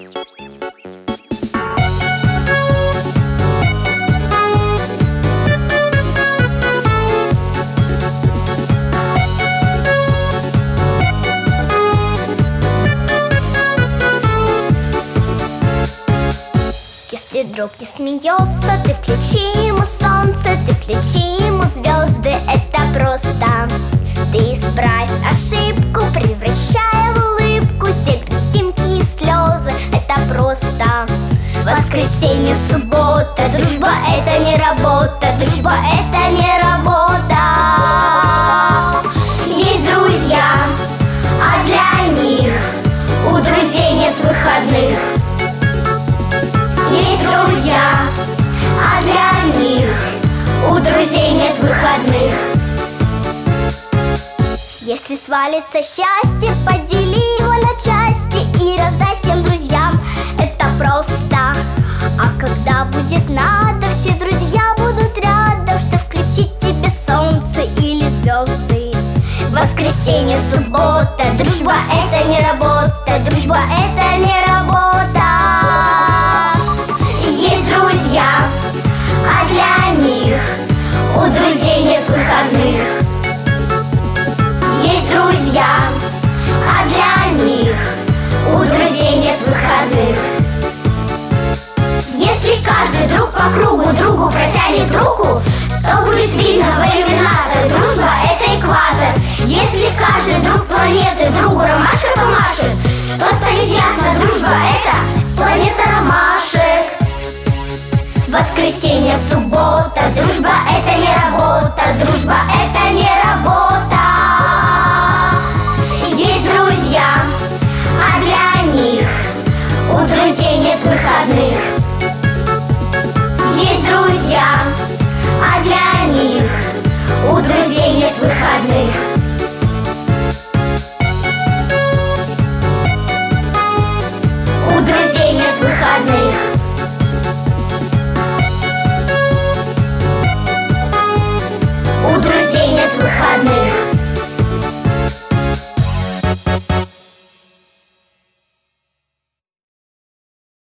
Если друг не смеется, ты включи ему солнце, ты включи ему звезды, это просто. Ты исправь ошибку, превращая в улыбку все грустинки и слезы, это просто. Воскресенье, суббота, дружба это не работа, дружба это не работа. Есть друзья, а для них у друзей нет выходных. Есть друзья, а для них у друзей нет выходных. Если свалится счастье, подели его на части и раздай всем друзьям, это просто. А когда будет надо, все друзья будут рядом, что включить тебе солнце или звезды. Воскресенье, суббота, дружба это не работа, дружба это не работа. Есть друзья, а для них у друзей нет выходных. Есть друзья, а для них у друзей нет выходных. Если каждый друг по кругу другу протянет руку, то будет видно во иллюминаторе, дружба это экватор. Если каждый друг планеты другу ромашкой помашет, то станет ясно.